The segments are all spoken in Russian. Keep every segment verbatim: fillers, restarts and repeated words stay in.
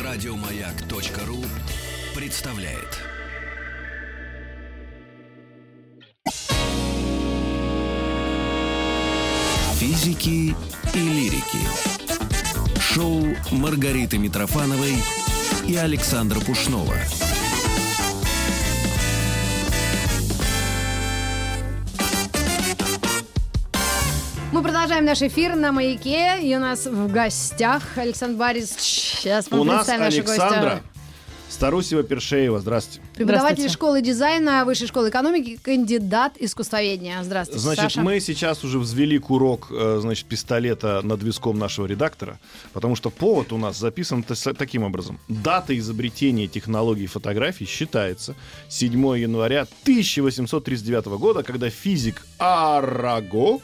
Радиомаяк.ру представляет. Физики и лирики. Шоу Маргариты Митрофановой и Александра Пушнова. Мы продолжаем наш эфир на Маяке. И у нас в гостях Александр Борисович. Сейчас мы у нас представим нашего Александра гостя. Старусева-Першеева. Здравствуйте. Преподаватель школы дизайна Высшей школы экономики, кандидат искусствоведения. Здравствуйте, Значит, Саша. мы сейчас уже взвели курок, значит, пистолета над виском нашего редактора, потому что повод у нас записан таким образом. Дата изобретения технологий фотографий считается седьмого января тысяча восемьсот тридцать девятого года, когда физик Араго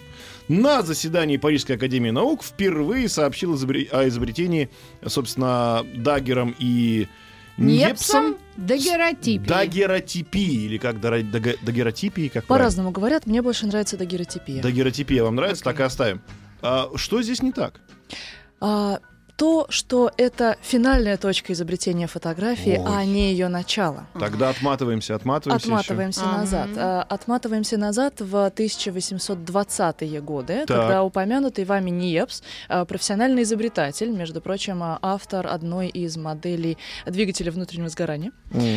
на заседании Парижской академии наук впервые сообщил о изобретении, собственно, Даггером и Ньепсом дагеротипии. Дагеротипии, или как дагеротипии, как по-разному говорят, мне больше нравится дагеротипия. Дагеротипия вам нравится, okay. Так и оставим. А, что здесь не так? А, то, что это финальная точка изобретения фотографии, Ой. а не ее начало. Тогда отматываемся, отматываемся Отматываемся еще. назад. А, отматываемся назад в тысяча восемьсот двадцатые годы, так. когда упомянутый вами Ньепс, профессиональный изобретатель, между прочим, автор одной из моделей двигателя внутреннего сгорания,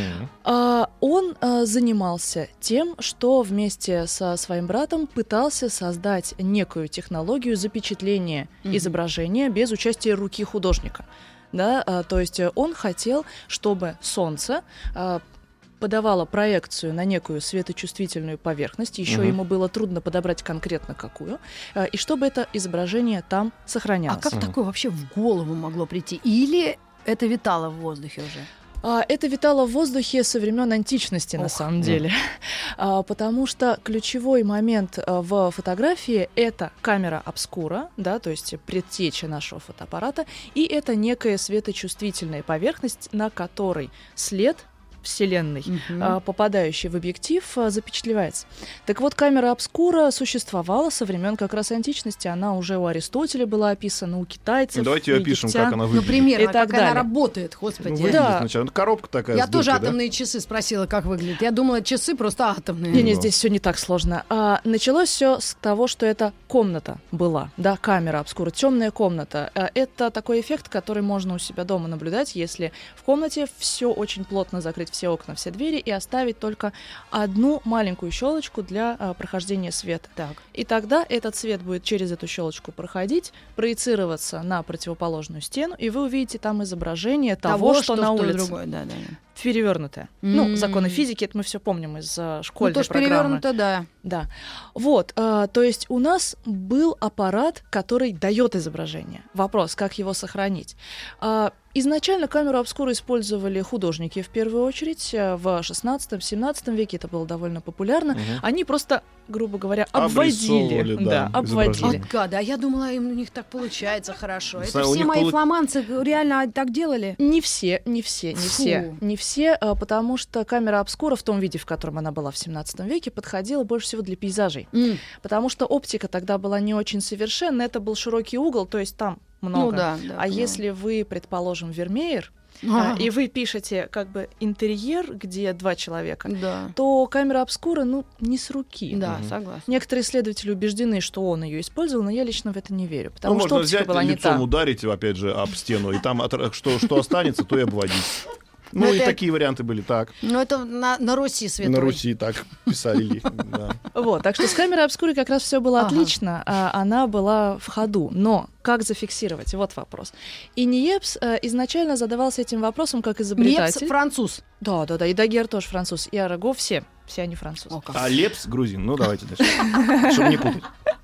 mm. он занимался тем, что вместе со своим братом пытался создать некую технологию запечатления mm-hmm. изображения без участия руки художника. Да? А, то есть он хотел, чтобы солнце а, подавало проекцию на некую светочувствительную поверхность, еще uh-huh. ему было трудно подобрать конкретно какую, а, и чтобы это изображение там сохранялось. А как uh-huh. такое вообще в голову могло прийти? Или это витало в воздухе уже? А, это витало в воздухе со времен античности, Ох, на самом деле. А, потому что ключевой момент а, в фотографии — это камера обскура, да, то есть предтеча нашего фотоаппарата, и это некая светочувствительная поверхность, на которой след Вселенной, uh-huh. а, попадающий в объектив, а, запечатлевается. Так вот, камера обскура существовала со времен как раз античности. Она уже у Аристотеля была описана, у китайцев. Давайте ее опишем, как она выглядит. Ну, примерно, и как так она работает, господи. Ну, выглядит, да. сначала. Ну, коробка такая. Я с тоже дыркой, атомные да? часы спросила, как выглядит. Я думала, часы просто атомные. Не-не, здесь все не так сложно. А, началось все с того, что это комната была, да, камера обскура, темная комната. А, это такой эффект, который можно у себя дома наблюдать, если в комнате все очень плотно закрыть, все окна, все двери, и оставить только одну маленькую щелочку для а, прохождения света. Так. И тогда этот свет будет через эту щелочку проходить, проецироваться на противоположную стену, и вы увидите там изображение того, того что, что на улице. Другое, да, да. Перевернутое. Mm-hmm. Ну, законы физики, это мы все помним из uh, школьной ну, то, программы. Перевернуто, да. Да. Вот, а, то есть у нас был аппарат, который дает изображение. Вопрос, как его сохранить? А, изначально камеру обскура использовали художники в первую очередь. В шестнадцатом-семнадцатом веке это было довольно популярно. Угу. Они просто, грубо говоря, обводили. Да, да, обводили. А, да, я думала, им у них так получается хорошо. С, это все мои полу... фламандцы реально так делали? Не все, не все, не Фу. все. Не все, потому что камера обскура в том виде, в котором она была в семнадцатом веке, подходила больше всего для пейзажей. Mm. Потому что оптика тогда была не очень совершенна, это был широкий угол, то есть там много. Ну, да, да, а поняла. Если вы, предположим, Вермеер, а. и вы пишете как бы интерьер, где два человека, да. то камера обскура, ну, не с руки. Да, угу. согласна. Некоторые исследователи убеждены, что он ее использовал, но я лично в это не верю, потому ну, что можно оптика взять была не лицом та. ударить, опять же, об стену, и там что, что останется, то и обводить. Ну, но и это... такие варианты были, так. Ну, это на, на Руси святой. На Руси так писали. Да. Вот, так что с камерой обскурой как раз все было ага. отлично, а она была в ходу. Но как зафиксировать? Вот вопрос. И Ньепс э, изначально задавался этим вопросом как изобретатель. Ньепс француз. Да, да, да, и Даггер тоже француз, и Араго все, все они французы. О, а Лепс грузин. Ну, давайте дальше, чтобы не путать.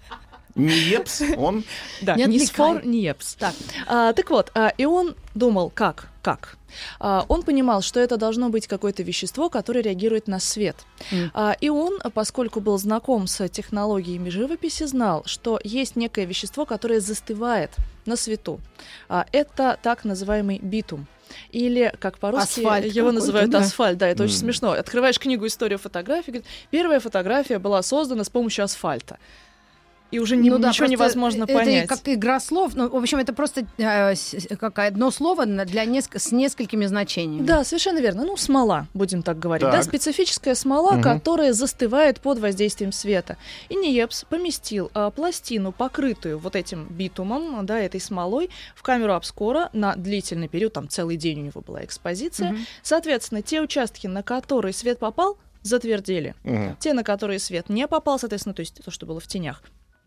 Ньепс, он... Да, Нисфор Ньепс. Так. А, так вот, а, и он думал, как, как? А, он понимал, что это должно быть какое-то вещество, которое реагирует на свет. Mm. А, и он, поскольку был знаком с технологиями живописи, знал, что есть некое вещество, которое застывает на свету. А, это так называемый битум. Или, как по-русски асфальт его называют да. асфальт. Да, это mm. очень смешно. Открываешь книгу «История фотографии», говорит, первая фотография была создана с помощью асфальта. и уже не, Ну да, ничего просто невозможно это понять. как игра слов. Ну, в общем, это просто э, с- как одно слово на- для неск- с несколькими значениями. Да, совершенно верно. Ну, смола, будем так говорить. Так. Да, специфическая смола, Мгм. которая застывает под воздействием света. И Ниепс поместил а, пластину, покрытую вот этим битумом, да, этой смолой, в камеру обскора на длительный период, там целый день у него была экспозиция. Мгм. Соответственно, те участки, на которые свет попал, затвердели. Мгм. Те, на которые свет не попал, соответственно, то есть то, что было в тенях,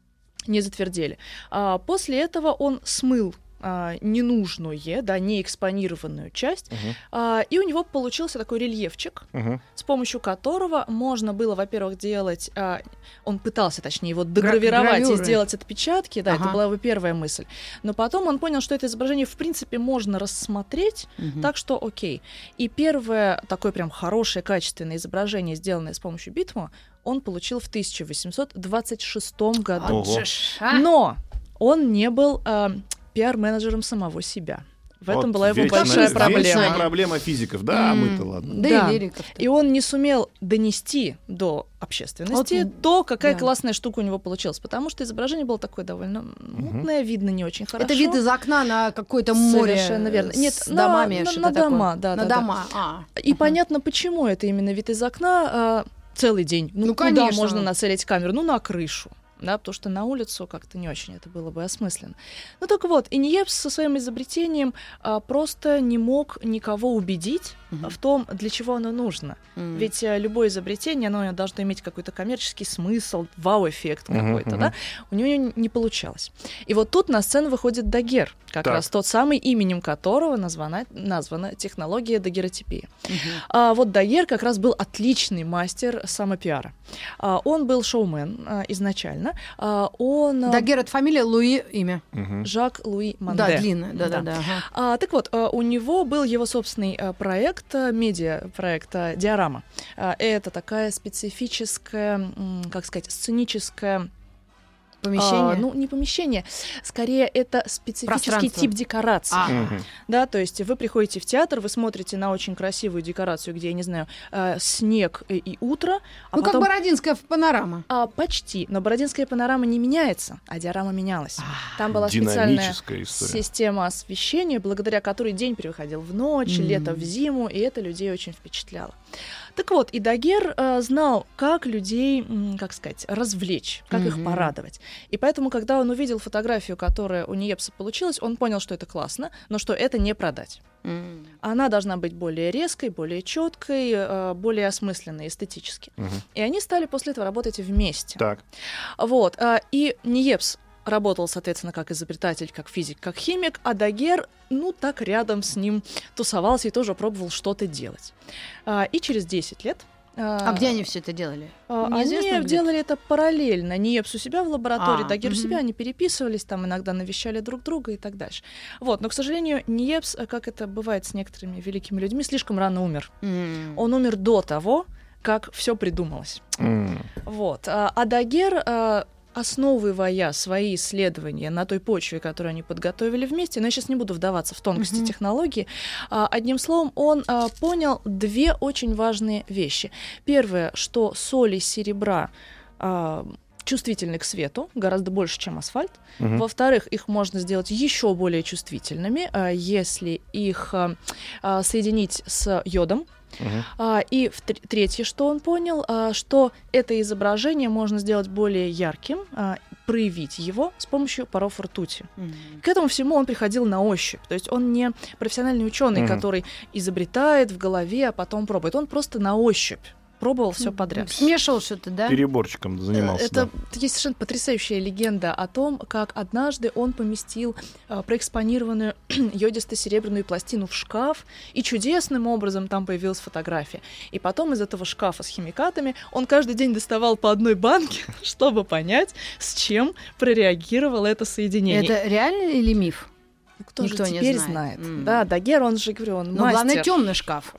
не затвердели. А после этого он смыл а, ненужную, да, неэкспонированную часть, Мгм. а, и у него получился такой рельефчик, Мгм. с помощью которого можно было, во-первых, делать, а, он пытался, точнее, его догравировать и гравюры. сделать отпечатки, да, Ага. это была его первая мысль, но потом он понял, что это изображение, в принципе, можно рассмотреть, Мгм. так что окей. И первое такое прям хорошее, качественное изображение, сделанное с помощью битума, он получил в тысяча восемьсот двадцать шестом году. Вот Ого. же ж, а? Но он не был а, пиар-менеджером самого себя. В этом Вот была его вечная- большая вечная проблема. проблема физиков. Да, М, мы-то ладно. Да, Да. и лириков-то. И он не сумел донести до общественности Вот, то, какая да. классная штука у него получилась. Потому что изображение было такое довольно мутное, видно не очень хорошо. Это вид из окна на какое-то море Совершенно верно. Нет, с на- домами, на- что-то на такое. дома, да, на да, да. дома. А. И Мгм. понятно, почему это именно вид из окна а, целый день. Ну, Ну, куда конечно. можно нацелить камеру? Ну, на крышу. Да, потому что на улицу как-то не очень это было бы осмысленно. Ну так вот, и Ниепс со своим изобретением а, просто не мог никого убедить Мгм. в том, для чего оно нужно. М. Ведь а, любое изобретение, оно должно иметь какой-то коммерческий смысл, вау-эффект Мгм, какой-то, мгм. да? У него не получалось. И вот тут на сцену выходит Дагер, как Так. раз тот самый, именем которого названа, названа технология дагеротипии. Мгм. А вот Дагер как раз был отличный мастер самопиара. А, он был шоумен а, изначально. А, он а, Дагер — это фамилия, Луи — имя. Мгм. Жак Луи Манде. Да, длинная, да, да, Да. да. ага. А, так вот, а, у него был его собственный а, проект, а, медиа-проект а, «Диорама». А, это такая специфическая, м, как сказать, сценическая... Помещение. а, ну, не помещение, скорее это специфический Пространство. тип декорации. А. Мгм. Да, то есть вы приходите в театр, вы смотрите на очень красивую декорацию, где, я не знаю, э, снег и, и утро, а Ну, потом... как Бородинская в панорама. А, почти, но Бородинская панорама не меняется, а диорама менялась. Там была специальная Динамическая история. система освещения, благодаря которой день переходил в ночь, М. лето в зиму, и это людей очень впечатляло. Так вот, и Дагер э, знал, как людей, м, как сказать, развлечь, как их Мгм. порадовать. И поэтому, когда он увидел фотографию, которая у Ниепса получилась, он понял, что это классно, но что это не продать. М. Она должна быть более резкой, более четкой, э, более осмысленной эстетически. Мгм. И они стали после этого работать вместе. Так. Вот. а, И Ниепс работал, соответственно, как изобретатель, как физик, как химик, а Дагер, ну, так рядом с ним тусовался и тоже пробовал что-то делать. А, И через десять лет... А где они все это делали? а, Неизвестно Они где? делали это параллельно. Ниепс у себя в лаборатории, А, Дагер у мгм. себя, они переписывались, там иногда навещали друг друга и так дальше. Вот. Но, к сожалению, Ниепс, а, как это бывает с некоторыми великими людьми, слишком рано умер. М. Он умер до того, как все придумалось. М. Вот. А а Дагер, а, основывая свои исследования на той почве, которую они подготовили вместе, но я сейчас не буду вдаваться в тонкости Мгм. технологии, а, одним словом, он а, понял две очень важные вещи. Первое, что соли серебра а, чувствительны к свету, гораздо больше, чем асфальт. Мгм. Во-вторых, их можно сделать еще более чувствительными, а, если их а, а, соединить с йодом. Мгм. А, и в тр- третье, что он понял, а, что это изображение можно сделать более ярким, а, проявить его с помощью паров ртути. М. К этому всему он приходил на ощупь. То есть он не профессиональный ученый, Мгм. который изобретает в голове, а потом пробует. Он просто на ощупь пробовал все подряд. Смешивал что-то, да? Переборчиком занимался. Это да. есть совершенно потрясающая легенда о том, как однажды он поместил а, проэкспонированную йодисто-серебряную пластину в шкаф, и чудесным образом там появилась фотография. И потом из этого шкафа с химикатами он каждый день доставал по одной банке, чтобы понять, с чем прореагировало это соединение. Это реально или миф? Кто никто же не теперь знает. знает? М. Да, Дагер, он же, говорю, он Ну, главное, мастер. темный шкаф.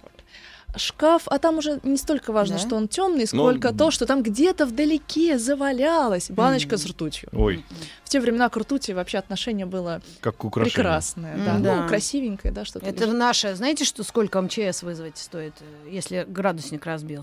Шкаф, а там уже не столько важно, Да? что он темный, Но- сколько то, что там где-то вдалеке завалялась баночка с ртутью. Ой, В те времена к ртути вообще отношение было как украшение. прекрасное, да. М, да. Ну, красивенькое, да, что-то. Это лежит. наше. Знаете, что сколько МЧС вызвать стоит, э, если градусник разбился?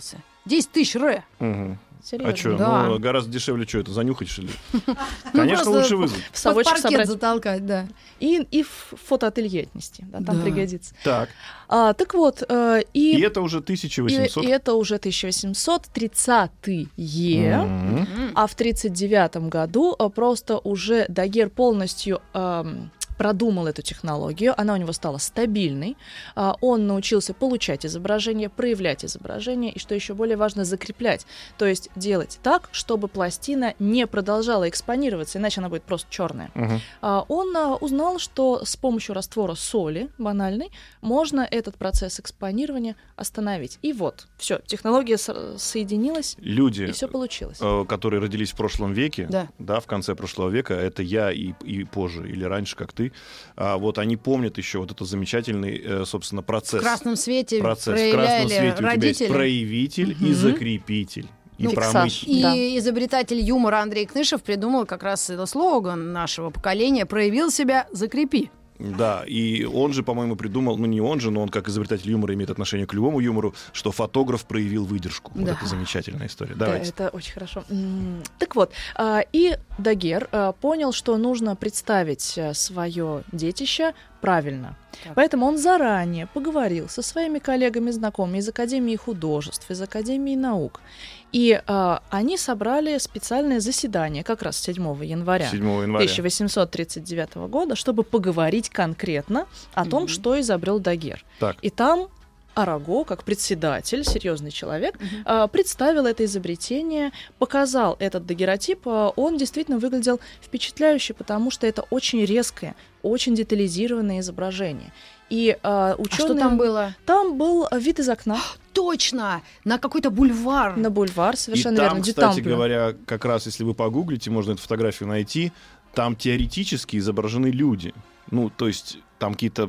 десять тысяч ре. Угу. Серьезно? А что, Да. ну, гораздо дешевле, что это, занюхать, что ли? Ну, Конечно, просто лучше вызвать. В совочек под паркет собрать. затолкать, да. И, и в фотоателье отнести, да, там Да. пригодится. Так, А, так вот, э, и, и это уже тысяча и- восемьсот. и это уже тысяча восемьсот тридцатые. Мгм. М. А в тридцать девятом году э, просто уже Дагер полностью эм, продумал эту технологию, она у него стала стабильной, а, он научился получать изображение, проявлять изображение и, что еще более важно, закреплять, то есть делать так, чтобы пластина не продолжала экспонироваться, иначе она будет просто черная. Мгм. А, Он а, узнал, что с помощью раствора соли банальной можно этот процесс экспонирования остановить. И вот, все, технология со- соединилась, Люди, и все получилось. э, которые родились в прошлом веке, Да. да, в конце прошлого века, это я и, и позже, или раньше, как ты, а, вот они помнят еще вот этот замечательный, э, собственно, В процесс. красном свете Процесс. В проявляли красном свете у тебя есть родители. проявитель и Мгм. закрепитель. И Ну, промыть. фиксаж. Да. И изобретатель юмора Андрей Кнышев придумал как раз этот слоган нашего поколения «Проявил себя, закрепи». Да, и он же, по-моему, придумал, ну не он же, но он как изобретатель юмора имеет отношение к любому юмору, что фотограф проявил выдержку. Вот Да. это замечательная история. Да, Давайте. это очень хорошо. М, Так вот, а, и Дагер а, понял, что нужно представить свое детище правильно. Так. Поэтому он заранее поговорил со своими коллегами, знакомыми из Академии художеств, из Академии наук. И а, они собрали специальное заседание как раз седьмого января седьмого января. тысяча восемьсот тридцать девятого года, чтобы поговорить конкретно о том, Мгм. что изобрел Дагер. Так. И там Араго, как председатель, серьезный человек, Мгм. а, представил это изобретение, показал этот дагеротип. а, Он действительно выглядел впечатляюще, потому что это очень резкое, очень детализированное изображение. И а, А ученые... что там было? Там был а, вид из окна Точно! На какой-то бульвар. на бульвар, совершенно и там, верно, кстати Дютамплю. говоря, как раз если вы погуглите, можно эту фотографию найти, там теоретически изображены люди. Ну, то есть там какие-то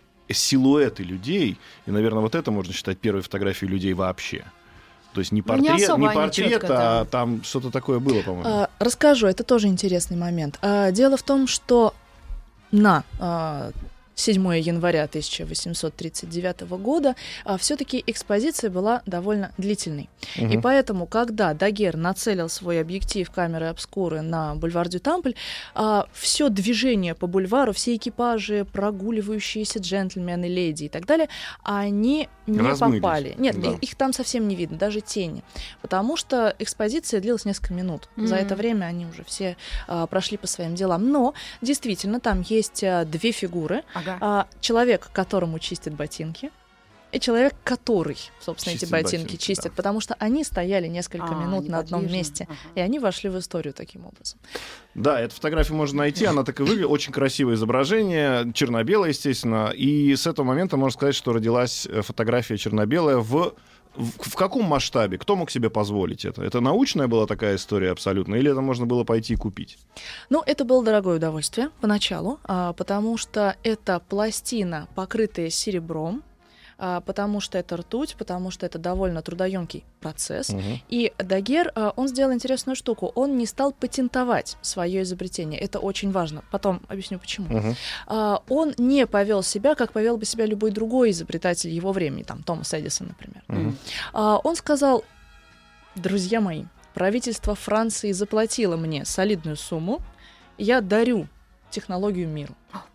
силуэты людей, и, наверное, вот это можно считать первой фотографией людей вообще. То есть не Ну, не портрет, особо не они портрет, чётко а там что-то такое было, по-моему. А, Расскажу, это тоже интересный момент. А, Дело в том, что на а, седьмого января тысяча восемьсот тридцать девятого года все-таки экспозиция была довольно длительной. Мгм. И поэтому, когда Дагер нацелил свой объектив камеры обскуры на бульвар Дютампль, все движение по бульвару, все экипажи, прогуливающиеся джентльмены, леди и так далее, они не Размылись. попали. Нет, Да. их, их там совсем не видно, даже тени. Потому что экспозиция длилась несколько минут. За Мгм. это время они уже все а, прошли по своим делам. Но действительно, там есть а, две фигуры. Ага. А, человек, которому чистят ботинки, и человек, который, собственно, Чистит эти ботинки, ботинки, чистит, да. потому что они стояли несколько А, минут на одном неподвижно. месте, Ага. и они вошли в историю таким образом. Да, эту фотографию можно найти, она так и выглядит, очень красивое изображение, черно-белое, естественно, и с этого момента можно сказать, что родилась э, фотография черно-белая в... В, в каком масштабе? Кто мог себе позволить это? Это научная была такая история абсолютно? Или это можно было пойти и купить? Ну, это было дорогое удовольствие поначалу, а, потому что это пластина, покрытая серебром, а, потому что это ртуть, потому что это довольно трудоемкий процесс. Мгм. И Дагер, а, он сделал интересную штуку. Он не стал патентовать свое изобретение. Это очень важно. Потом объясню, почему. Мгм. А, он не повел себя, как повел бы себя любой другой изобретатель его времени, там Томас Эдисон, например. Мгм. А, он сказал: друзья мои, правительство Франции заплатило мне солидную сумму, я дарю технологию миру.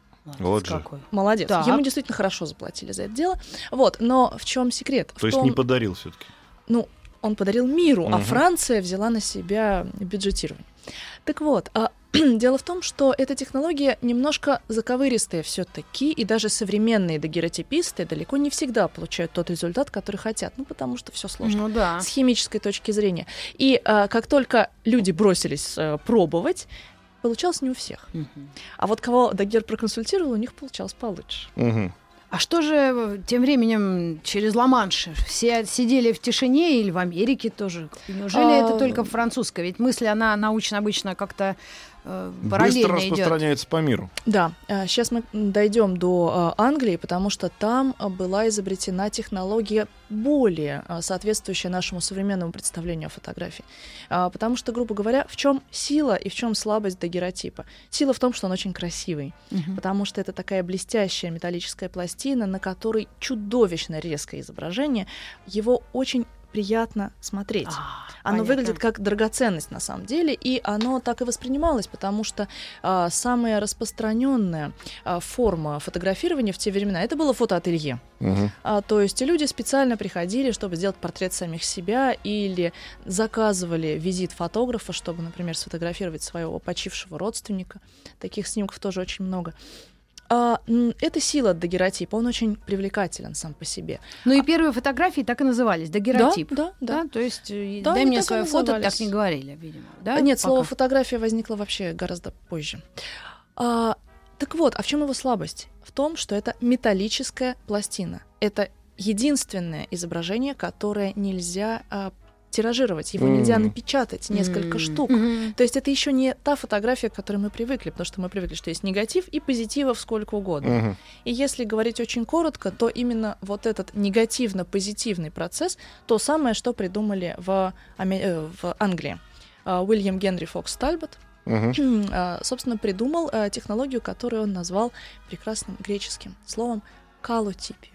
Вот же. Какой. Молодец. Так. Ему действительно хорошо заплатили за это дело. Вот, но в чем секрет? В То есть том- не подарил все-таки. ну, он подарил миру, а Мгм. Франция взяла на себя бюджетирование. Так вот, а, дело в том, что эта технология немножко заковыристая все-таки, и даже современные дагеротиписты далеко не всегда получают тот результат, который хотят, ну, потому что все сложно. Ну да. С химической точки зрения. И а, как только люди бросились а, пробовать, получалось не у всех. Мгм. А вот кого Дагер проконсультировал, у них получалось получше. Мгм. А что же тем временем через Ла-Манш? Все сидели в тишине или в Америке тоже? Неужели А, это только французская? Ведь мысль, она научно обычно как-то э, Быстро параллельно идет. распространяется по миру. Да, сейчас мы дойдем до а, Англии, потому что там а, была изобретена технология более а, соответствующая нашему современному представлению о фотографии. А, Потому что, грубо говоря, в чем сила и в чем слабость дагеротипа? Сила в том, что он очень красивый, Мгм. потому что это такая блестящая металлическая пластина, на которой чудовищно резкое изображение. Его очень приятно смотреть. А, оно понятно. выглядит как драгоценность на самом деле, и оно так и воспринималось, потому что а, самая распространенная а, форма фотографирования в те времена это было фотоателье. Угу. А, то есть люди специально приходили, чтобы сделать портрет самих себя, или заказывали визит фотографа, чтобы, например, сфотографировать своего почившего родственника. Таких снимков тоже очень много. А, м, это сила дагеротипа, он очень привлекателен сам по себе. Ну и первые фотографии так и назывались, дагеротип. Да, да, да. То есть э, Да, дай они мне так и свое фото, назывались. так не говорили, видимо. Да? Нет, Пока. слово фотография возникло вообще гораздо позже. А, так вот, а в чем его слабость? В том, что это металлическая пластина. Это единственное изображение, которое нельзя а, тиражировать, его Мгм. нельзя напечатать несколько М. штук. Мгм. То есть это еще не та фотография, к которой мы привыкли, потому что мы привыкли, что есть негатив и позитивов сколько угодно. Угу. И если говорить очень коротко, то именно вот этот негативно-позитивный процесс то самое, что придумали в, Аме- э, в Англии. А, Уильям Генри Фокс Тальбот, Угу. а, собственно, придумал а, технологию, которую он назвал прекрасным греческим словом «калотипия».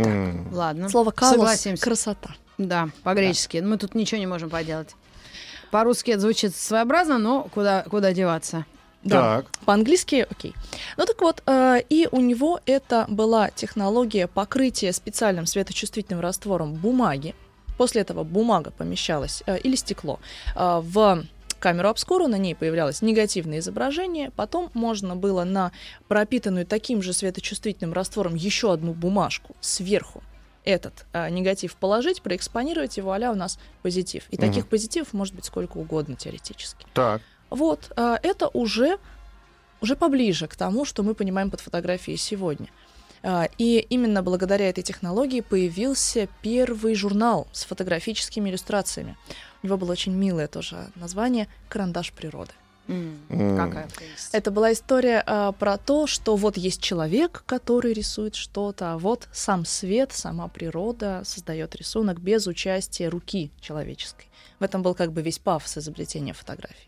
Ладно, Слово «калос» — согласимся. красота. Да, по-гречески. Мы тут ничего не можем поделать. По-русски это звучит своеобразно, но куда, куда деваться? Да. Так. По-английски окей. Ну так вот, э, и у него это была технология покрытия специальным светочувствительным раствором бумаги. После этого бумага помещалась, э, или стекло, э, в камеру обскуру, на ней появлялось негативное изображение, потом можно было на пропитанную таким же светочувствительным раствором еще одну бумажку сверху этот э, негатив положить, проэкспонировать его, а-ля у нас позитив. И Мгм. таких позитивов может быть сколько угодно теоретически. Так. Вот, а, это уже, уже поближе к тому, что мы понимаем под фотографией сегодня. А, И именно благодаря этой технологии появился первый журнал с фотографическими иллюстрациями. У него было очень милое тоже название «Карандаш природы». М, М. Какая прелесть. Это была история а, про то, что вот есть человек, который рисует что-то, а вот сам свет, сама природа создает рисунок без участия руки человеческой. В этом был как бы весь пафос изобретения фотографий.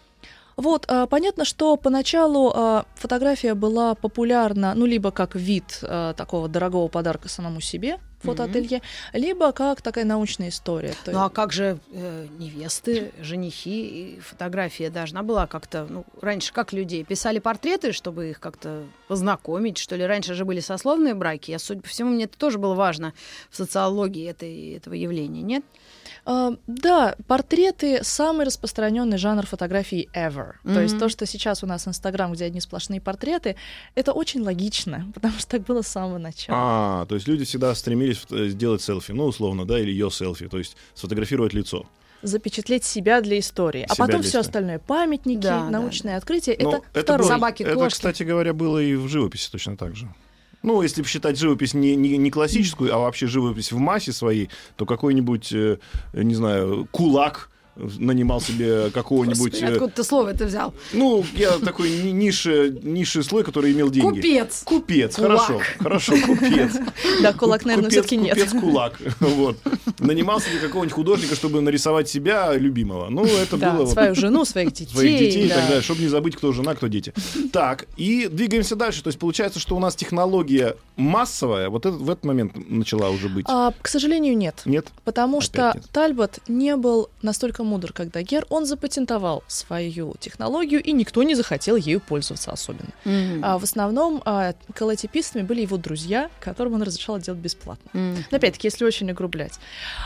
Вот, а, понятно, что поначалу а, фотография была популярна, ну, либо как вид а, такого дорогого подарка самому себе, фотоателье, либо как такая научная история. То Ну а как же э, невесты, женихи, и фотография должна была как-то, ну, раньше как людей писали портреты, чтобы их как-то познакомить, что ли? Раньше же были сословные браки, а судя по всему, мне это тоже было важно в социологии этой, этого явления, нет? А, да, портреты — самый распространенный жанр фотографии ever. То Мгм. есть то, что сейчас у нас Инстаграм, где одни сплошные портреты, это очень логично, потому что так было с самого начала. А, то есть люди всегда стремились э, сделать селфи, ну, условно, да, или ее селфи, то есть сфотографировать лицо. Запечатлеть себя для истории. А Себя потом для все истории. остальное — памятники, Да, да, научные открытия. Но это это второй. было- Собаки, это, кошки. кстати говоря, было и в живописи точно так же. Ну, если считать живопись не, не, не классическую, а вообще живопись в массе своей, то какой-нибудь, э, не знаю, кулак нанимал себе какого-нибудь... Господи, э, откуда ты слово это взял? ну, я такой ни- низший, низший слой, который имел деньги. Купец. Купец, Кулак. хорошо, хорошо, купец. Да, кулак, наверное, Купец, все-таки нет. Купец-кулак, вот. Нанимал себе какого-нибудь художника, чтобы нарисовать себя любимого. Ну, это Да, было вот свою жену, своих детей. своих детей и да. так далее, чтобы не забыть, кто жена, кто дети. Так, и двигаемся дальше. То есть получается, что у нас технология массовая вот этот, в этот момент начала уже быть. А, к сожалению, нет. Нет? Потому Опять что нет. Тальбот не был настолько мудр, как Дагер. Он запатентовал свою технологию, и никто не захотел ею пользоваться особенно. Мгм. А в основном а, колотипистами были его друзья, которым он разрешал это делать бесплатно. Мгм. Но опять-таки, если очень огрублять.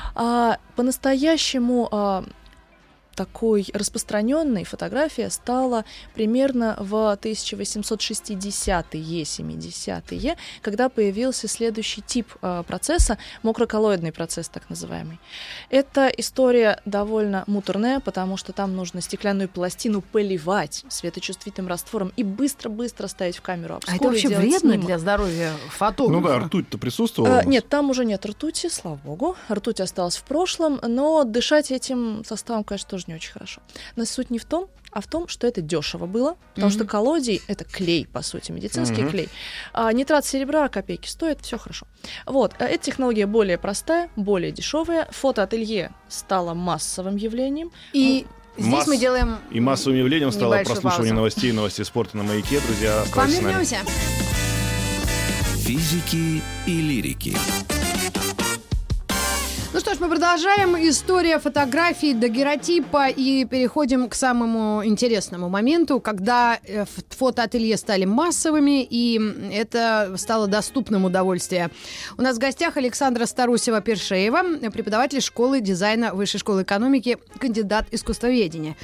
А, по-настоящему а, такой распространенной фотография стала примерно в тысяча восемьсот шестидесятые, семидесятые, когда появился следующий тип а, процесса, мокроколлоидный процесс так называемый. Эта история довольно муторная, потому что там нужно стеклянную пластину поливать светочувствительным раствором и быстро-быстро ставить в камеру А обскуру это вообще и делать вредно снимок. для здоровья Ну фотографа? да, ртуть-то присутствовала. у А, нас? нет, там уже нет ртути, слава богу. Ртуть осталась в прошлом, но дышать этим составом, конечно, тоже не очень хорошо. Но суть не в том, а в том, что это дешево было, потому Мгм. что коллодий — это клей, по сути, медицинский Мгм. клей. А нитрат серебра копейки стоит, все хорошо. Вот, а эта технология более простая, более дешевая. Фотоателье стало массовым явлением. И здесь Масс- мы делаем И массовым явлением стало небольшую прослушивание паузу. новостей и новостей спорта на Маяке. Друзья, К вам оставайтесь с нами. вернемся. Физики и лирики. Ну что ж, мы продолжаем. История фотографий, дагеротипа, и переходим к самому интересному моменту, когда фотоателье стали массовыми, и это стало доступным удовольствием. У нас в гостях Александра Старусева-Першеева, преподаватель школы дизайна Высшей школы экономики, кандидат искусствоведения.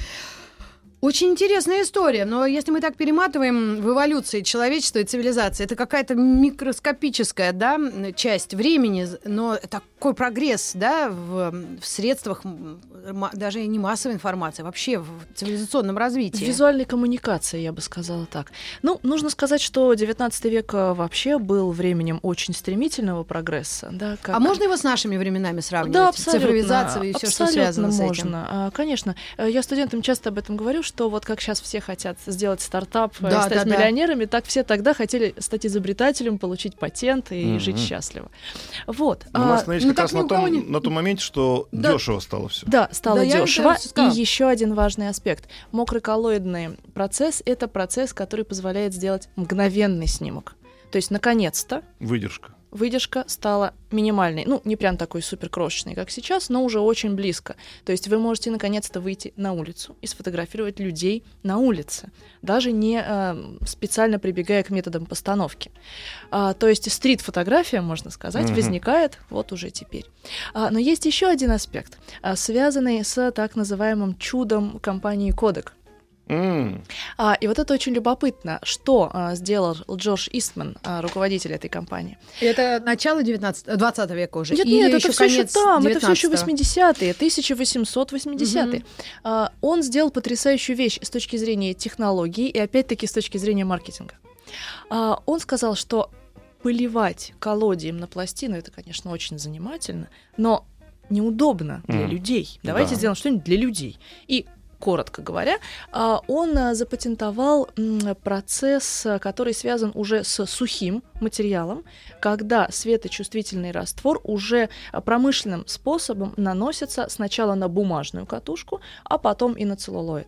Очень интересная история, но если мы так перематываем в эволюции человечества и цивилизации, это какая-то микроскопическая, да, часть времени, но такой прогресс, да, в, в средствах даже не массовой информации, вообще в цивилизационном развитии. Визуальной коммуникации, я бы сказала так. Ну, нужно сказать, что девятнадцатый век вообще был временем очень стремительного прогресса. Да, как... А можно его с нашими временами сравнивать? Да, абсолютно. Цифровизация и все, что связано с этим? Можно. Конечно. Я студентам часто об этом говорю, что вот как сейчас все хотят сделать стартап, да, стать да, миллионерами, да. так все тогда хотели стать изобретателем, получить патент и mm-hmm. жить счастливо. Вот. Но мы остановились ну, как раз на том, не... на том моменте, что да. дешево стало все. Да, стало да, дешево. И еще один важный аспект. Мокроколлоидный процесс — это процесс, который позволяет сделать мгновенный снимок. То есть, наконец-то... Выдержка. Выдержка стала минимальной. Ну, не прям такой суперкрошечной, как сейчас, но уже очень близко. То есть вы можете наконец-то выйти на улицу и сфотографировать людей на улице, даже не э, специально прибегая к методам постановки. А, то есть стрит-фотография, можно сказать, mm-hmm. возникает вот уже теперь. А, но есть еще один аспект, а, связанный с так называемым чудом компании Kodak. Mm. А, и вот это очень любопытно, что а, сделал Джош Истман, а, руководитель этой компании. Это начало девятнадцатого, двадцатого века уже? Нет, Или нет, еще это все еще там, девятнадцатого? это все еще восьмидесятые, тысяча восемьсот восьмидесятые. Mm-hmm. А, он сделал потрясающую вещь с точки зрения технологий и опять-таки с точки зрения маркетинга. А, он сказал, что поливать колодием на пластину — это, конечно, очень занимательно, но неудобно для mm. людей. Давайте да. сделаем что-нибудь для людей. И коротко говоря, он запатентовал процесс, который связан уже с сухим материалом, когда светочувствительный раствор уже промышленным способом наносится сначала на бумажную катушку, а потом и на целлулоид.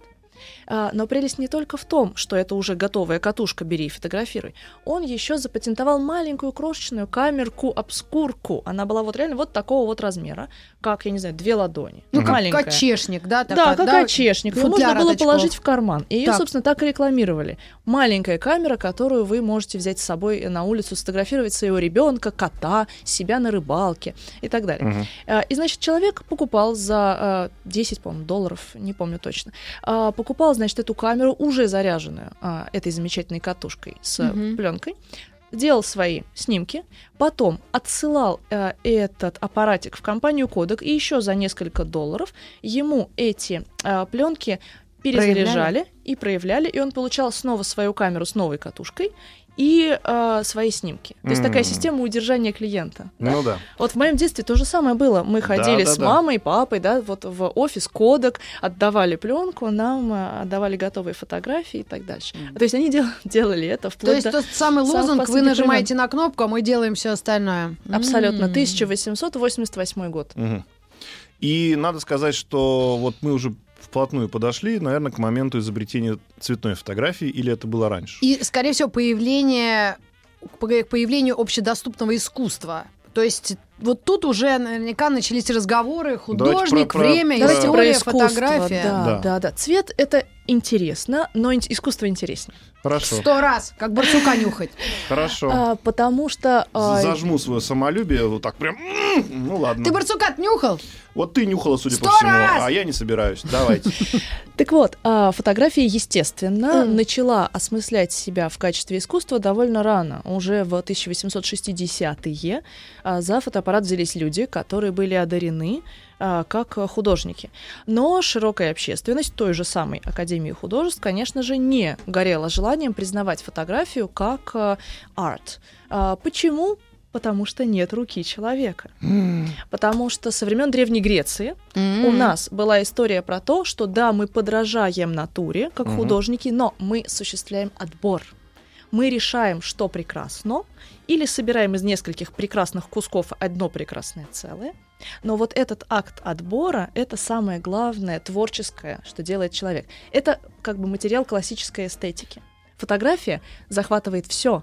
Но прелесть не только в том, что это уже готовая катушка, бери и фотографируй. Он еще запатентовал маленькую крошечную камерку-обскурку. Она была вот реально вот такого вот размера, как, я не знаю, две ладони. Ну, маленькая. Как кочешник, да? Такая, да, как да, кочешник. Ее можно было положить в карман. И ее, так. собственно, так и рекламировали. Маленькая камера, которую вы можете взять с собой на улицу, сфотографировать своего ребенка, кота, себя на рыбалке и так далее. Угу. И, значит, человек покупал за десять, по-моему, долларов, не помню точно, покупал покупал, значит, эту камеру, уже заряженную а, этой замечательной катушкой с mm-hmm. пленкой, делал свои снимки, потом отсылал а, этот аппаратик в компанию Kodak, и еще за несколько долларов ему эти а, пленки перезаряжали проявляли. и проявляли, и он получал снова свою камеру с новой катушкой и э, свои снимки. То есть mm. такая система удержания клиента. Ну да. Вот в моем детстве то же самое было. Мы ходили да, да, с мамой, да. папой, да, вот в офис Kodak, отдавали пленку, нам отдавали готовые фотографии и так дальше. Mm. То есть они дел- делали это вплоть до... То есть до тот самый лозунг, вы нажимаете времен. на кнопку, а мы делаем все остальное. Абсолютно. Mm. тысяча восемьсот восемьдесят восьмой год. Mm-hmm. И надо сказать, что вот мы уже вплотную подошли, наверное, к моменту изобретения цветной фотографии, или это было раньше? И, скорее всего, появление, к появлению общедоступного искусства. То есть вот тут уже наверняка начались разговоры, художник, про, время, про, история, про фотография. Да, да, да, да. Цвет — это интересно, но искусство интереснее. Хорошо. Сто раз, как барсука нюхать. Хорошо. А, потому что... А... Зажму свое самолюбие, вот так прям... Ну ладно. Ты барсука нюхал? Вот ты нюхала, судя Сто по всему, раз! а я не собираюсь. Давайте. Так вот, фотография, естественно, начала осмыслять себя в качестве искусства довольно рано. Уже в тысяча восемьсот шестидесятые за фотоаппарат взялись люди, которые были одарены как художники. Но широкая общественность той же самой Академии художеств, конечно же, не горела желанием признавать фотографию как арт. Почему? Потому что нет руки человека. Mm. Потому что со времен Древней Греции mm. у нас была история про то, что да, мы подражаем натуре, как mm-hmm. художники, но мы осуществляем отбор. Мы решаем, что прекрасно, или собираем из нескольких прекрасных кусков одно прекрасное целое. Но вот этот акт отбора — это самое главное творческое, что делает человек. Это как бы материал классической эстетики. Фотография захватывает все.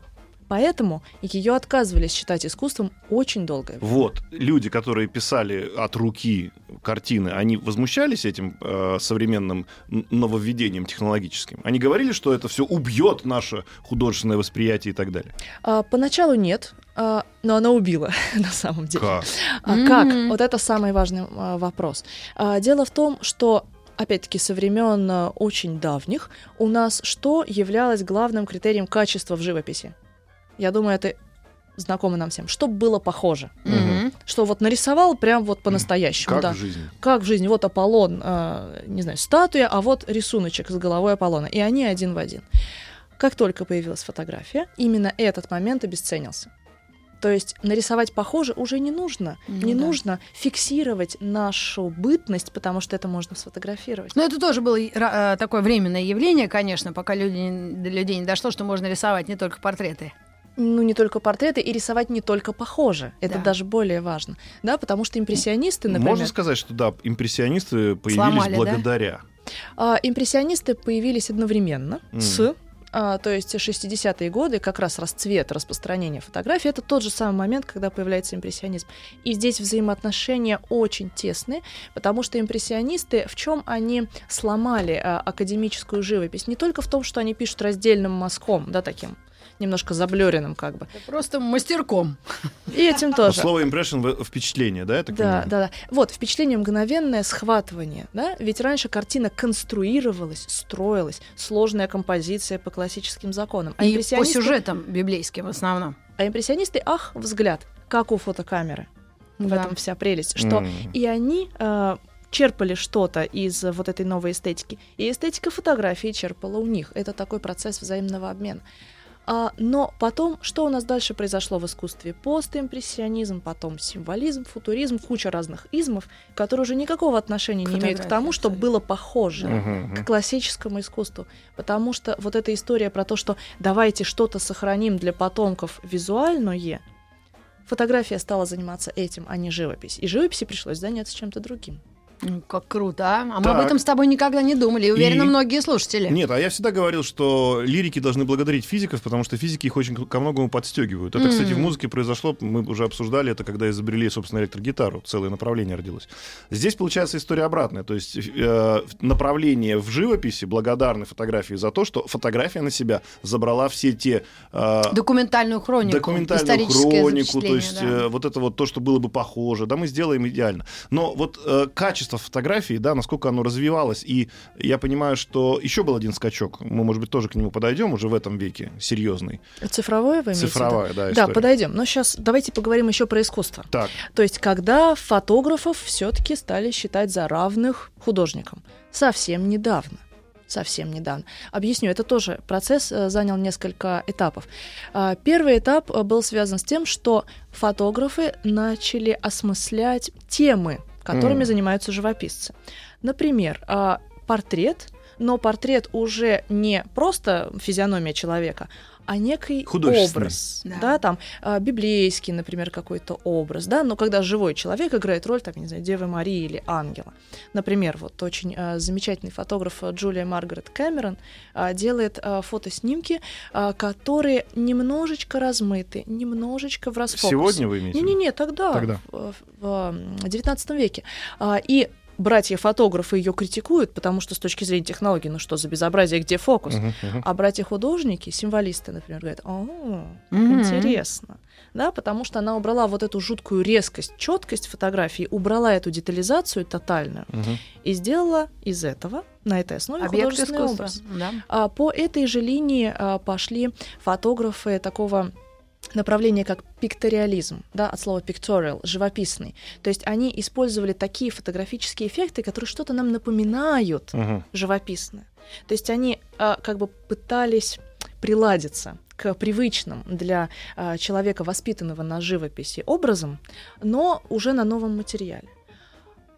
Поэтому ее отказывались считать искусством очень долгое время. Вот, люди, которые писали от руки картины, они возмущались этим э, современным нововведением технологическим? Они говорили, что это все убьет наше художественное восприятие и так далее? А, поначалу нет, а, но она убила на самом деле. Как? А, mm-hmm. Как? Вот это самый важный а, вопрос. А, дело в том, что опять-таки, со времен а, очень давних у нас что являлось главным критерием качества в живописи? Я думаю, это знакомо нам всем. Чтобы было похоже. Mm-hmm. Что вот нарисовал прям вот по-настоящему. Как да. в жизни. Как в жизни. Вот Аполлон, э, не знаю, статуя, а вот рисуночек с головой Аполлона. И они один в один. Как только появилась фотография, именно этот момент обесценился. То есть нарисовать похоже уже не нужно. Ну, не да. нужно фиксировать нашу бытность, потому что это можно сфотографировать. Но это тоже было э, такое временное явление, конечно, пока люди, до людей не дошло, что можно рисовать не только портреты. Ну, не только портреты, и рисовать не только похоже. Это Да. даже более важно. Да, потому что импрессионисты, например... Можно сказать, что да, импрессионисты появились Сломали, благодаря. А, импрессионисты появились одновременно Mm. с... А, то есть шестидесятые годы, как раз расцвет распространения фотографий, это тот же самый момент, когда появляется импрессионизм. И здесь взаимоотношения очень тесные, потому что импрессионисты, в чем они сломали а, академическую живопись? Не только в том, что они пишут раздельным мазком, да, таким немножко заблёренным как бы. Просто мастерком. И этим тоже. Слово impression — впечатление, да? Я так Да, понимаю? да, да. Вот, впечатление мгновенное схватывание, да? Ведь раньше картина конструировалась, строилась, сложная композиция по классическим законам. А И по импрессионисты- сюжетам библейским в основном. А импрессионисты, ах, взгляд, как у фотокамеры. В Да. этом вся прелесть, что М. и они э, черпали что-то из э, вот этой новой эстетики, и эстетика фотографии черпала у них. Это такой процесс взаимного обмена. А, но потом, что у нас дальше произошло в искусстве? Постимпрессионизм, потом символизм, футуризм, куча разных измов, которые уже никакого отношения не имеют к тому, чтобы было похоже Мгм, к мгм. классическому искусству. Потому что вот эта история про то, что давайте что-то сохраним для потомков визуальное, фотография стала заниматься этим, а не живопись. И живописи пришлось заняться чем-то другим. Ну, как круто, а? А мы Так. об этом с тобой никогда не думали. И уверена, И- многие слушатели. Нет, а я всегда говорил, что лирики должны благодарить физиков, потому что физики их очень ко многому подстегивают. Это, кстати, в М. музыке произошло, мы уже обсуждали это, когда изобрели, собственно, электрогитару, целое направление родилось. Здесь получается история обратная, то есть э, направление в живописи благодарны фотографии за то, что фотография на себя забрала все те... э, Документальную хронику. документальную историческое хронику, то запечатление, есть да. э, вот это вот то, что было бы похоже, да, мы сделаем идеально. Но вот э, качество фотографии, да, насколько оно развивалось, и я понимаю, что еще был один скачок, мы, может быть, тоже к нему подойдем уже в этом веке, серьезный. Цифровое вы имеете в виду? Цифровая, да, Да, история. подойдем. Но сейчас давайте поговорим еще про искусство. Так, То есть, когда фотографов все-таки стали считать за равных художникам. Совсем недавно. Совсем недавно. Объясню, это тоже процесс э, занял несколько этапов. А, Первый этап э, был связан с тем, что фотографы начали осмыслять темы, которыми Мгм. занимаются живописцы. Например, а, портрет, но портрет уже не просто физиономия человека, а некий Художественный. образ, Да. да, там а, библейский, например, какой-то образ, да, но когда живой человек играет роль, там, не знаю, Девы Марии или ангела. Например, вот очень а, замечательный фотограф а, Джулия Маргарет Кэмерон а, делает а, фотоснимки, а, которые немножечко размыты, немножечко в расфокусе. сегодня вы имеете в виду? Не-не-не, тогда, Тогда. В, в, в девятнадцатом веке. А, и братья-фотографы ее критикуют, потому что с точки зрения технологий, ну что за безобразие, где фокус? Мгм, мгм. А братья-художники, символисты, например, говорят, о, как Мгм. интересно. Да, потому что она убрала вот эту жуткую резкость, четкость фотографии, убрала эту детализацию тотальную Мгм. и сделала из этого, на этой основе, Объект художественный искусства. образ. Да. А по этой же линии а, пошли фотографы такого направления, как пикториализм, да, от слова pictorial, живописный. То есть они использовали такие фотографические эффекты, которые что-то нам напоминают Мгм. живописное. То есть они а, как бы пытались приладиться к привычным для а, человека, воспитанного на живописи, образом, но уже на новом материале.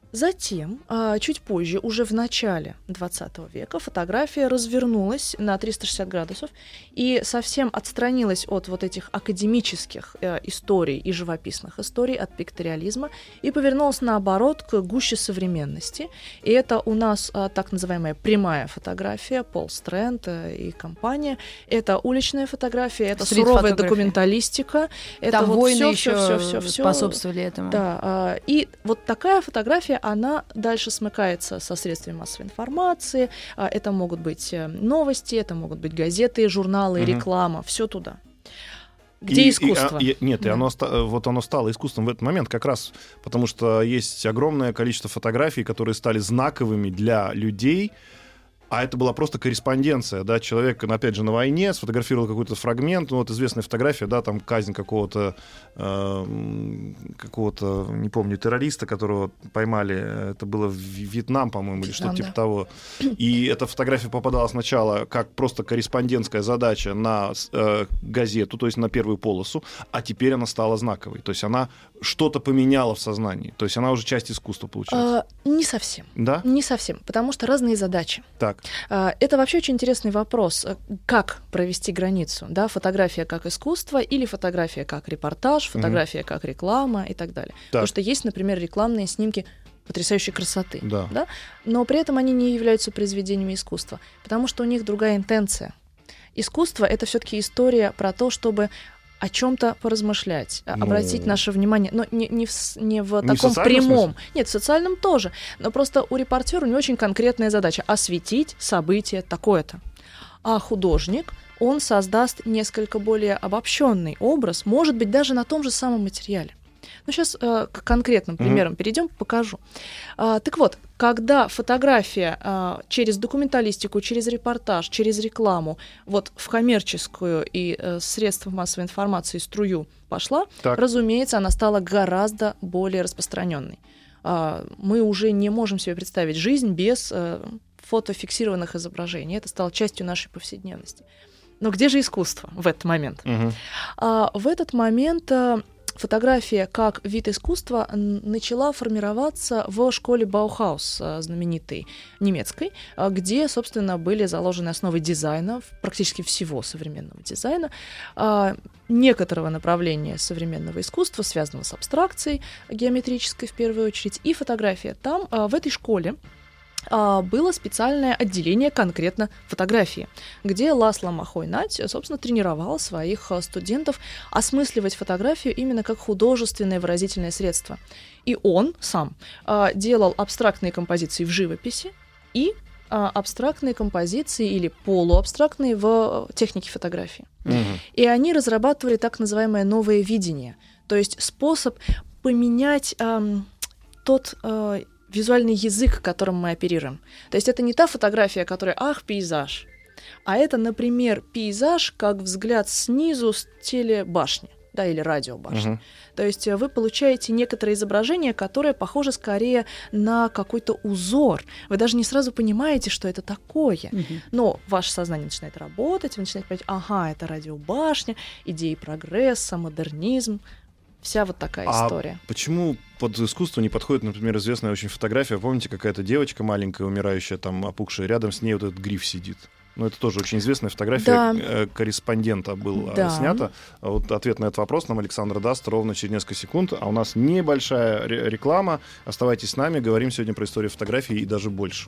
Затем, чуть позже, уже в начале двадцатого века, фотография развернулась на триста шестьдесят градусов и совсем отстранилась от вот этих академических э, историй и живописных историй, от пикториализма, и повернулась наоборот к гуще современности. И это у нас э, так называемая прямая фотография, Пол Стрэнд э, и компания. Это уличная фотография, это суровая документалистика. Это Там вот войны всё, еще всё, всё, всё, способствовали этому. Да, э, и вот такая фотография, она дальше смыкается со средствами массовой информации. Это могут быть новости, это могут быть газеты, журналы, угу. реклама, все туда. Где и, искусство? И, и, нет, да. и оно, вот оно стало искусством в этот момент как раз потому, что есть огромное количество фотографий, которые стали знаковыми для людей. А это была просто корреспонденция, да, человек, опять же, на войне сфотографировал какой-то фрагмент, ну, вот известная фотография, да, там казнь какого-то, э, какого-то, не помню, террориста, которого поймали, это было в Вьетнам, по-моему, или что-то да. типа того. И эта фотография попадала сначала как просто корреспондентская задача на э, газету, то есть на первую полосу, а теперь она стала знаковой, то есть она что-то поменяла в сознании, то есть она уже часть искусства получается. А, не совсем. Да? Не совсем, потому что разные задачи. Так. Это вообще очень интересный вопрос. Как провести границу? Да? Фотография как искусство или фотография как репортаж, фотография mm-hmm. как реклама и так далее. Так. Потому что есть, например, рекламные снимки потрясающей красоты, да. Да? Но при этом они не являются произведениями искусства, потому что у них другая интенция. Искусство — это все-таки история про то, чтобы о чем-то поразмышлять, ну... обратить наше внимание, но не, не в, не в не таком в прямом, смысле? Нет, в социальном тоже, но просто у репортера у него очень конкретная задача — осветить событие такое-то. А художник, он создаст несколько более обобщенный образ, может быть, даже на том же самом материале. Ну, сейчас э, к конкретным примерам mm-hmm. перейдем, покажу. А, так вот, когда фотография а, через документалистику, через репортаж, через рекламу вот в коммерческую и э, средства массовой информации струю пошла, так. разумеется, она стала гораздо более распространенной. А, мы уже не можем себе представить жизнь без э, фотофиксированных изображений. Это стало частью нашей повседневности. Но где же искусство в этот момент? Mm-hmm. А, в этот момент... А, фотография как вид искусства начала формироваться в школе Баухаус, знаменитой немецкой, где, собственно, были заложены основы дизайна, практически всего современного дизайна, некоторого направления современного искусства, связанного с абстракцией геометрической в первую очередь, и фотография. Там, в этой школе, было специальное отделение конкретно фотографии, где Ласло Махой-Нать, собственно, тренировал своих студентов осмысливать фотографию именно как художественное выразительное средство. И он сам делал абстрактные композиции в живописи и абстрактные композиции или полуабстрактные в технике фотографии. Угу. И они разрабатывали так называемое новое видение, то есть способ поменять эм, тот... Э, визуальный язык, которым мы оперируем. То есть это не та фотография, которая «ах, пейзаж», а это, например, пейзаж как взгляд снизу с телебашни, да, или радиобашни. Uh-huh. То есть вы получаете некоторое изображение, которое похоже скорее на какой-то узор. Вы даже не сразу понимаете, что это такое. Uh-huh. Но ваше сознание начинает работать, вы начинаете понимать, ага, это радиобашня, идеи прогресса, модернизм. Вся вот такая а история. Почему под искусство не подходит, например, известная очень фотография? Помните, какая-то девочка маленькая, умирающая, там, опухшая, рядом с ней вот этот гриф сидит? Ну, это тоже очень известная фотография, да. корреспондента была да. снята. Вот ответ на этот вопрос нам Александр даст ровно через несколько секунд. А у нас небольшая ре- реклама. Оставайтесь с нами, говорим сегодня про историю фотографии и даже больше.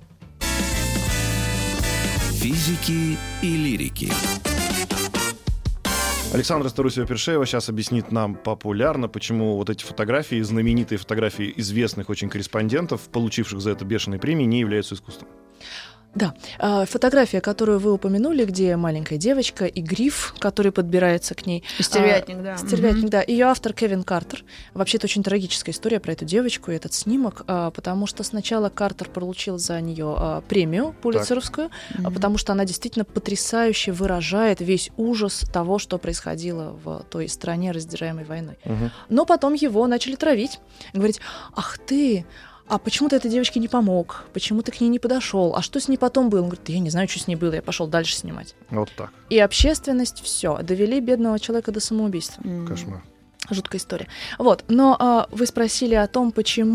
Физики и лирики. Александра Старусева-Першеева сейчас объяснит нам популярно, почему вот эти фотографии, знаменитые фотографии известных очень корреспондентов, получивших за это бешеные премии, не являются искусством. Да, фотография, которую вы упомянули, где маленькая девочка и гриф, который подбирается к ней. Стервятник, а, да. Стервятник, mm-hmm. да. Ее автор Кевин Картер. Вообще, это очень трагическая история про эту девочку и этот снимок, а, потому что сначала Картер получил за нее а, премию пулитцеровскую, mm-hmm. а, потому что она действительно потрясающе выражает весь ужас того, что происходило в той стране, раздираемой войной. Mm-hmm. Но потом его начали травить, говорить: ах ты... А почему ты этой девочке не помог? Почему ты к ней не подошел? А что с ней потом было? Он говорит: я не знаю, что с ней было, я пошел дальше снимать. Вот так. И общественность все довели бедного человека до самоубийства. Кошмар. Жуткая история. Вот, но а, вы спросили о том, почему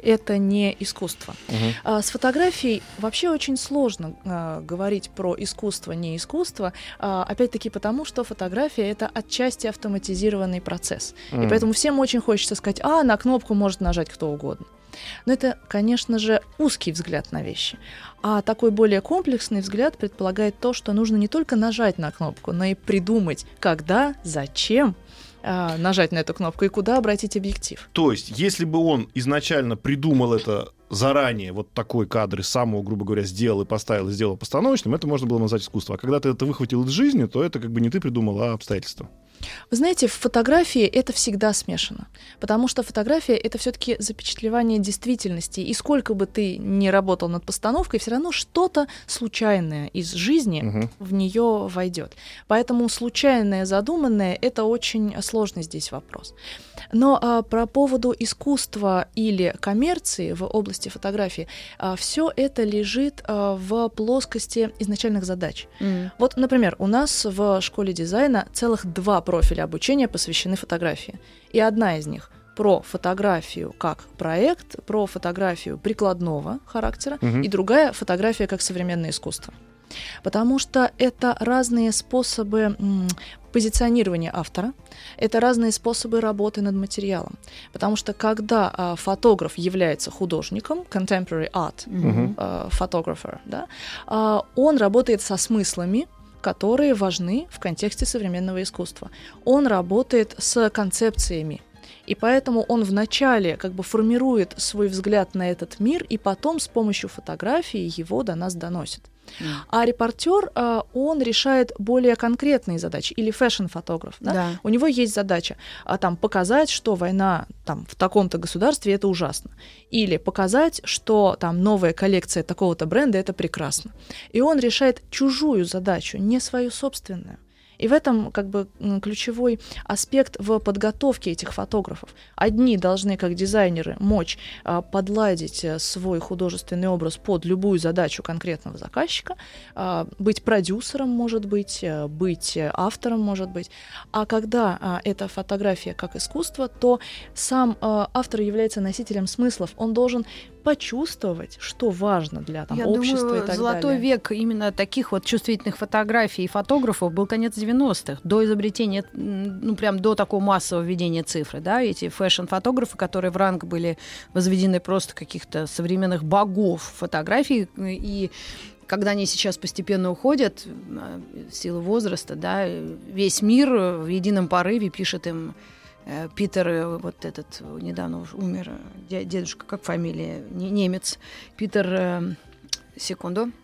это не искусство. Мгм. А, с фотографией вообще очень сложно а, говорить про искусство, не искусство, а, опять-таки потому, что фотография — это отчасти автоматизированный процесс. Мгм. И поэтому всем очень хочется сказать: а, на кнопку может нажать кто угодно. Но это, конечно же, узкий взгляд на вещи. А такой более комплексный взгляд предполагает то, что нужно не только нажать на кнопку, но и придумать, когда, зачем а, нажать на эту кнопку и куда обратить объектив. То есть, если бы он изначально придумал это заранее, вот такой кадр, и сам его, грубо говоря, сделал и поставил, и сделал постановочным, это можно было назвать искусством. А когда ты это выхватил из жизни, то это как бы не ты придумал, а обстоятельства. Вы знаете, в фотографии это всегда смешано, потому что фотография — это все-таки запечатлевание действительности, и сколько бы ты ни работал над постановкой, все равно что-то случайное из жизни Мгм. в нее войдет. Поэтому случайное, задуманное — это очень сложный здесь вопрос. Но а, про поводу искусства или коммерции в области фотографии, все это лежит а, в плоскости изначальных задач. М. Вот, например, у нас в школе дизайна целых два профиля обучения посвящены фотографии. И одна из них про фотографию как проект, про фотографию прикладного характера, Мгм. и другая — фотография как современное искусство. Потому что это разные способы м, позиционирования автора, это разные способы работы над материалом. Потому что когда а, фотограф является художником, contemporary art Мгм. а, photographer, да, а, он работает со смыслами, которые важны в контексте современного искусства. Он работает с концепциями. И поэтому он вначале как бы формирует свой взгляд на этот мир, и потом с помощью фотографии его до нас доносит. М. А репортер, а, он решает более конкретные задачи, или фэшн-фотограф. Да? Да. У него есть задача а, там, показать, что война там, в таком-то государстве — это ужасно. Или показать, что там, новая коллекция такого-то бренда — это прекрасно. И он решает чужую задачу, не свою собственную. И в этом как бы м, ключевой аспект в подготовке этих фотографов. Одни должны, как дизайнеры, мочь а, подладить а, свой художественный образ под любую задачу конкретного заказчика, а, быть продюсером, может быть, а, быть автором, может быть. А когда а, эта фотография как искусство, то сам а, автор является носителем смыслов. Он должен почувствовать, что важно для там, Я общества думаю, и так золотой далее. век именно таких вот чувствительных фотографий и фотографов был конец девяностых, до изобретения, м, ну, прям до такого массового введения цифры, да, эти фэшн-фотографы, которые в ранг были возведены просто каких-то современных богов фотографий, и когда они сейчас постепенно уходят э, в силу возраста, да, весь мир в едином порыве пишет им. Э, Питер, э, вот этот э, недавно уж умер, э, дя- дедушка, как фамилия, Не- немец, Питер, э, секунду,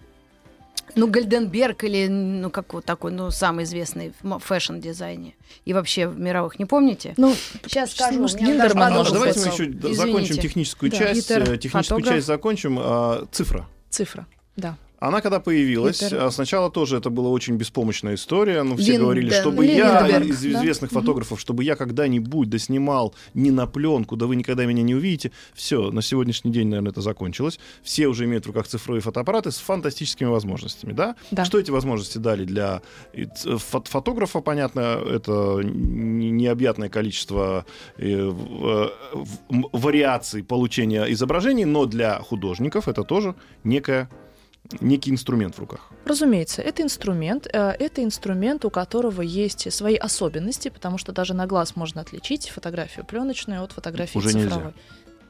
ну, Гальденберг или, ну, как вот такой, ну, самый известный в м- фэшн-дизайне и вообще в мировых, не помните? Ну, Сейчас скажу, скажу, может, у меня даже Гиндерман подруга Маша, давайте мы сказала. еще д- Извините. закончим техническую Да. часть. Питер, э, Техническую фотограф. часть закончим. А, цифра. цифра, да. Она когда появилась, Питер. а, сначала тоже это была очень беспомощная история. Ну, все Линден- говорили, чтобы я Линденберг, из да. известных фотографов, чтобы я когда-нибудь доснимал не на пленку, да вы никогда меня не увидите. Все, на сегодняшний день, наверное, это закончилось. Все уже имеют в руках цифровые фотоаппараты с фантастическими возможностями, да? Да. Что эти возможности дали для и ц- фот- фотографа, понятно, это н- необъятное количество э, в- в- м- вариаций получения изображений, но для художников это тоже некая некий инструмент в руках. Разумеется, это инструмент, э, это инструмент, у которого есть свои особенности, потому что даже на глаз можно отличить фотографию пленочную от фотографии Уже нельзя. цифровой.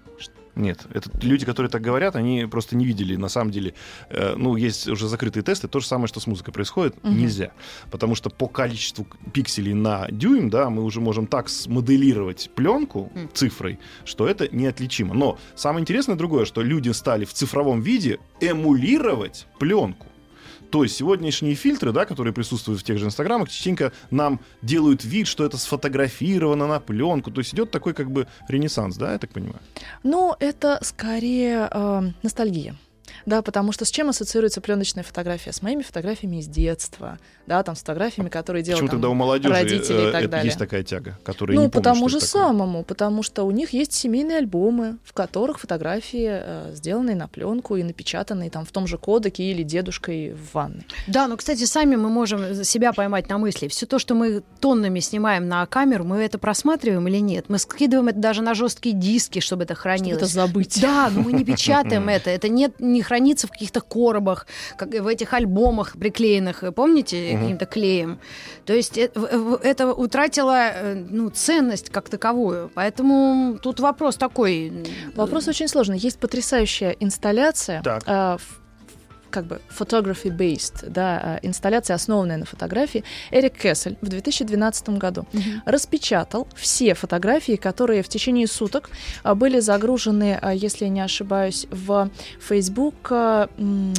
Нет, это люди, которые так говорят, они просто не видели, на самом деле, э, ну, есть уже закрытые тесты, то же самое, что с музыкой происходит, Мгм. нельзя. Потому что по количеству пикселей на дюйм, да, мы уже можем так смоделировать пленку Мгм. цифрой, что это неотличимо. Но самое интересное другое, что люди стали в цифровом виде эмулировать пленку. То есть сегодняшние фильтры, да, которые присутствуют в тех же инстаграмах, частенько нам делают вид, что это сфотографировано на пленку. То есть идет такой как бы ренессанс, да, я так понимаю? Но это скорее э, ностальгия. Да, потому что с чем ассоциируется пленочная фотография? С моими фотографиями из детства, да, там с фотографиями, которые делали Почему тогда у молодежи родители и так это далее. есть такая тяга, которая Ну, не помнит, потому что же это такое? самому, потому что у них есть семейные альбомы, в которых фотографии э, сделанные на пленку и напечатанные там в том же кодеке или дедушкой в ванной. Да, но, кстати, сами мы можем себя поймать на мысли. Все то, что мы тоннами снимаем на камеру, мы это просматриваем или нет? Мы скидываем это даже на жесткие диски, чтобы это хранилось. Чтобы это забыть. Да, но мы не печатаем это. Это нет, не хранится в каких-то коробах, как в этих альбомах приклеенных, помните, каким-то клеем. То есть это, это утратило ну, ценность как таковую. Поэтому тут вопрос такой. Вопрос очень сложный. Есть потрясающая инсталляция, Так. э, в- как бы photography-based, да, э, инсталляция, основанная на фотографии. Эрик Кессель в две тысячи двенадцатом году Мгм. распечатал все фотографии, которые в течение суток а, были загружены, а, если я не ошибаюсь, в Facebook а, м,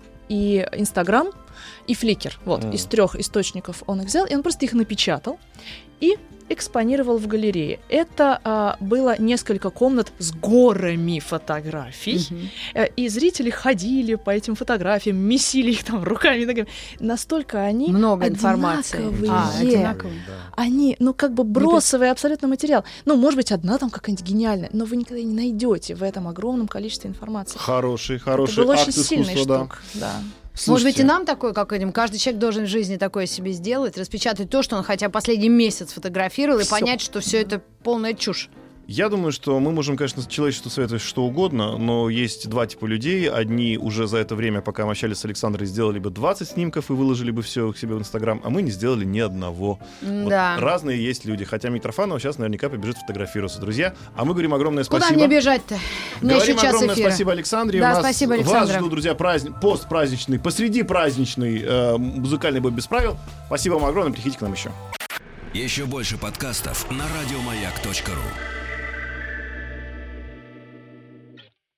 и Instagram и Flickr. Вот, Мгм. из трех источников он их взял, и он просто их напечатал и экспонировал в галерее. Это а, было несколько комнат с горами фотографий, Мгм. Э, и зрители ходили по этим фотографиям, месили их там руками, ногами. Настолько они Много информации. одинаковые. А, одинаковые. Они, ну, как бы бросовый абсолютно материал. Ну, может быть, одна там какая-нибудь гениальная, но вы никогда не найдете в этом огромном количестве информации. Хороший, хороший Это был акт очень сильный искусства, да. штук. Да. Может быть, Слушайте, и нам такое, как этим, каждый человек должен в жизни такое себе сделать, распечатать то, что он хотя бы последний месяц фотографировал, и Всё. понять, что все это полная чушь. Я думаю, что мы можем, конечно, человечеству советовать что угодно, но есть два типа людей. Одни уже за это время, пока мы общались с Александрой, сделали бы двадцать снимков и выложили бы все к себе в Инстаграм, а мы не сделали ни одного. Вот Да. разные есть люди. Хотя Митрофанова сейчас наверняка побежит фотографироваться. Друзья, а мы говорим огромное Куда спасибо. мне бежать-то? У меня Говорим еще час огромное эфира. спасибо Александре. Да, У нас, спасибо, Вас Александра. ждут, друзья, праздник, постпраздничный, посреди праздничный э, музыкальный бой без правил. Спасибо вам огромное. Приходите к нам еще. Еще больше подкастов на радиомаяк точка ру.